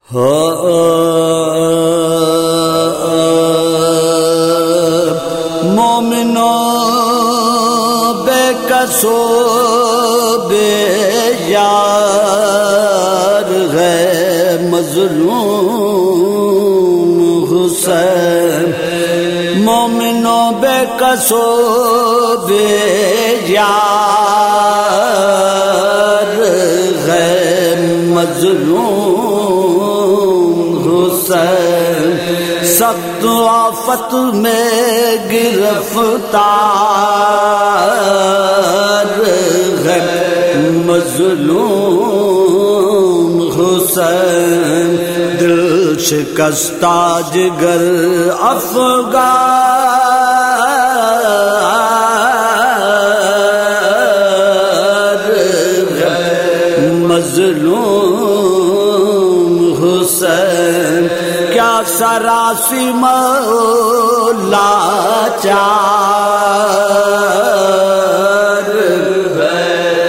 مومنو بے کسو بے یار ہے مظلوم حسین، مومنو بے کسو بے یار ہے مظلوم حسین، سخت آفت میں گرفتار ہے مظلوم حسین، دل شکستہ جگر افگار ہے مظلوم حسین، کیا سراسی مولا چار ہے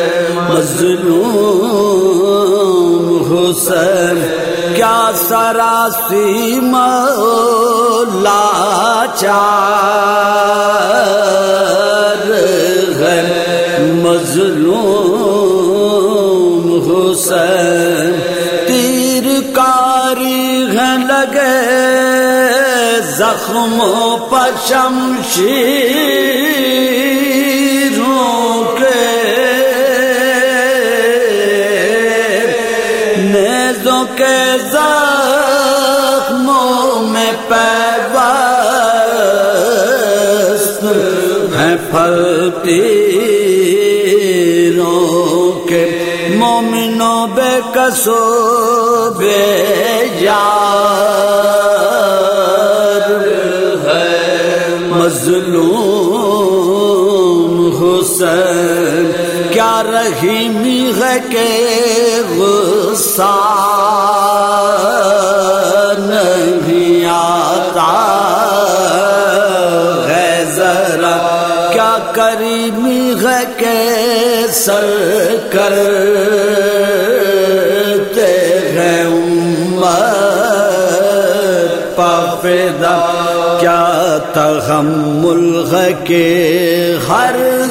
مظلوم حسین، کیا سراسی مولا چار ہے مظلوم حسین، تیر کاری ہے لگے زخموں پر شمشیروں کے، نیزوں کے زخموں میں پیوست ہیں پھل تیروں کے، مومنوں بے کسو بے یار ہے مظلوم حسین، کیا رحیمی ہے کہ غصہ نہیں آتا ہے ذرا، کیا کریمی ہے کہ سر کرتے ہیں امت پافدہ، کیا تحمل ہے کہ ہر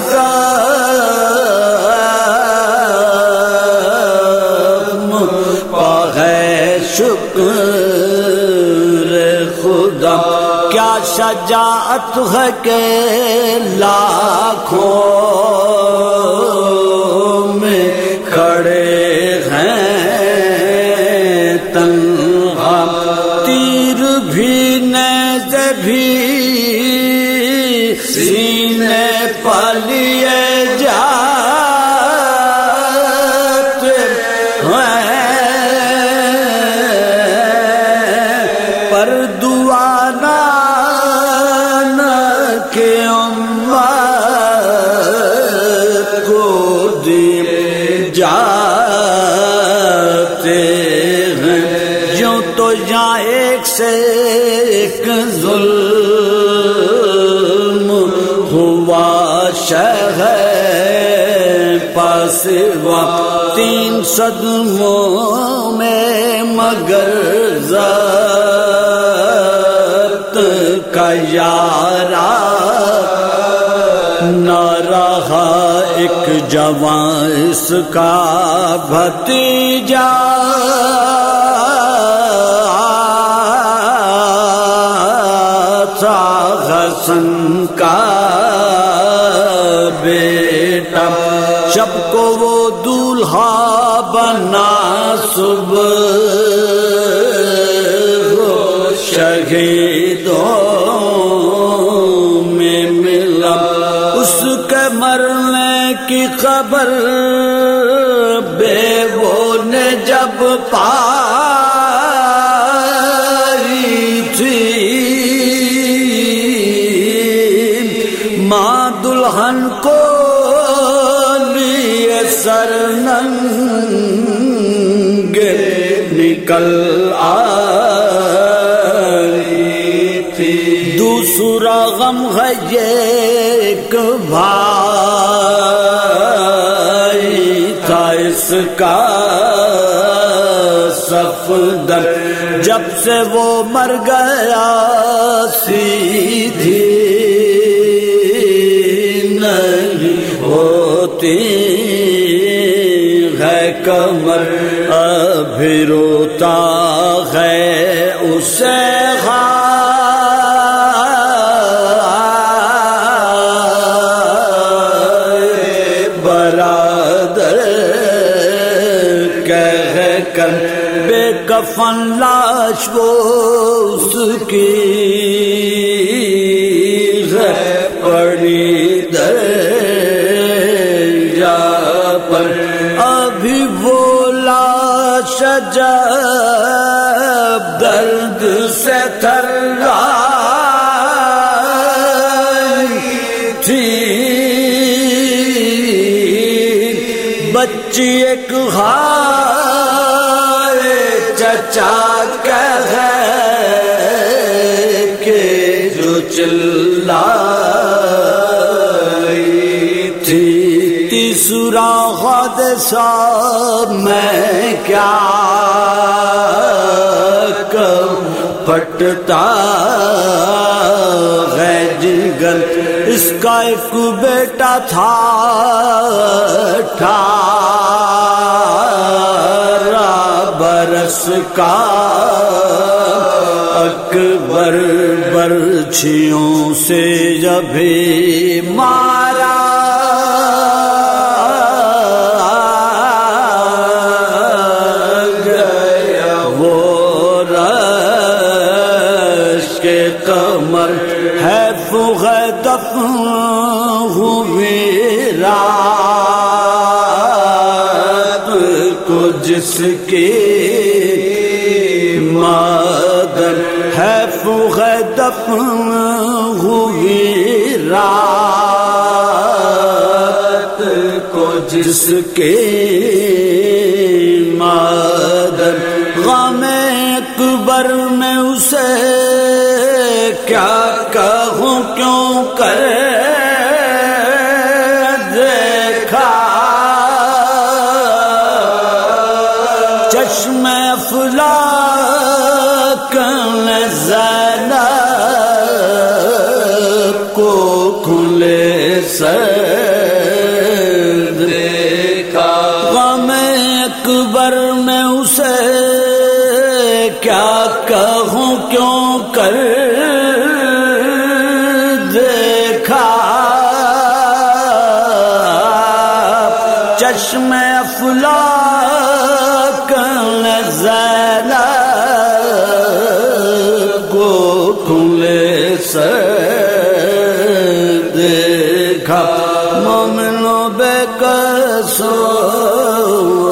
زخم پا ہے شکر خدا، کیا شجاعت ہے کہ لاکھوں میں کھڑے ہیں تنہا، تیر بھی نیزے بھی سینے پر لیے جاتے ہیں، پر دعا نہ کہ امت کو دیے جاتے ہیں، یوں تو یہاں ایک سے ایک ظلم ہوا شہر پاسوا، 3 صدموں میں مگر ذات کا یارا نہ رہا، ایک جوان اس کا بھتیجا تھا حسن کا بیٹا، شب کو وہ دولہا بنا صبح شہیدوں میں ملا، اس کے مرنے کی خبر بیووں نے جب پائی تھی، ماں دلہن کو لیے سر ننگے نکل آئی تھی، دوسرا غم ہے ایک بھائی تھا اس کا سفر صفدر جب سے وہ مر گیا سیدھی نہیں ہوتی ہے کمر ابھی روتا ہے اسے برادر کہہ کر بے کفن لاش وہ اس کی پڑی دریا پر ابھی وہ لاش جب درد سے تھر رہی تھی بچی ایک ہائے چچا کہے کہ جو چلائی تھی تیسرا حادثہ میں کیا کہوں پھٹتا ہے جگر اس کا ایک بیٹا تھا 18 برس کا اکبر برچھیوں سے جب مارا گیا وہ رش کے قمر ہے فغ دفن ہوئی رات کو جس کی مادر ہے فغ دفن ہوئی رات کو جس کی مادر غم اکبر میں اسے کیا کہوں کیوں کر دیکھا چشم افلاک نے زینب کو کھلے سر دیکھا غم اکبر میں اسے کیا کہوں کیوں کر دیکھا چشم افلاک نے زینب کو کھلے سر دیکھا مومنوں بے قصور